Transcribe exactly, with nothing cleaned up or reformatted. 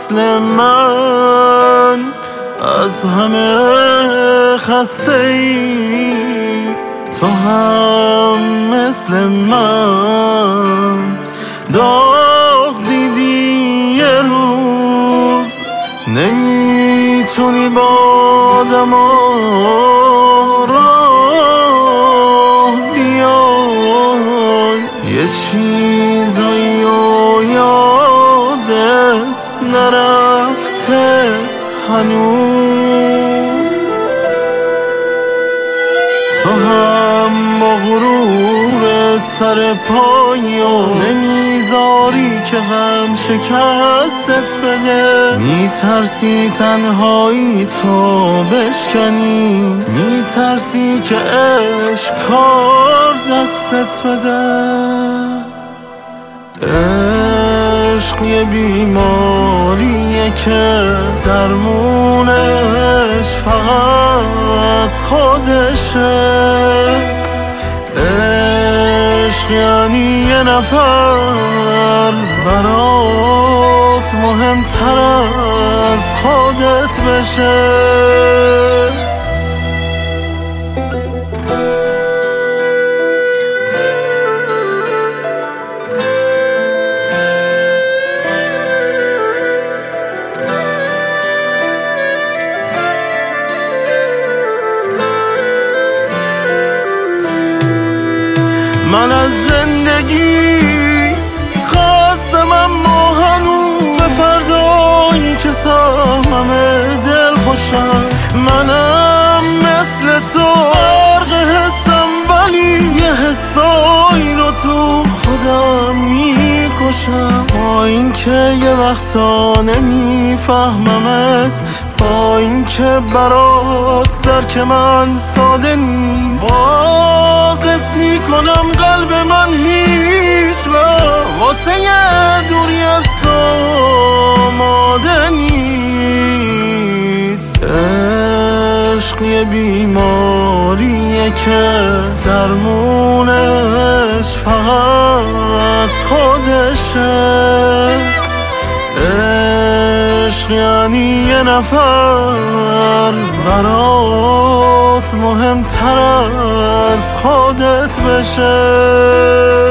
مثل من از همه خسته ای، تو هم مثل من داغ دیدی یه روز، نمیتونی با آدما راه بیای، یه چیزایی و یادت نرفته هنوز، تو هم با غرورت سر پایی و نمیذاری که غم شکستت بده، میترسی تنهایی تو بشکنی، میترسی که عشق کار دستت بده. عشق یه بیماریه که درمونش فقط خودشه، عشق یعنی یه نفر برات مهمتر از خودت بشه. من از زندگی خواستم اما هنوز به فردایی که سهممه دل خوشم، منم مثل تو غرق حسم ولی یه حسایی رو تو خودم میکشم، با این که یه وقتا نمیفهممت، با این که برات درک من ساده نیست، باز اسم میکنم قلب من هیچ وقت واسه یه دوری از تو آماده نیست. عشق یه بیماریه که درمونش فقط خودشه، عشق یعنی یه نفر برات مهمتر از خودت بشه.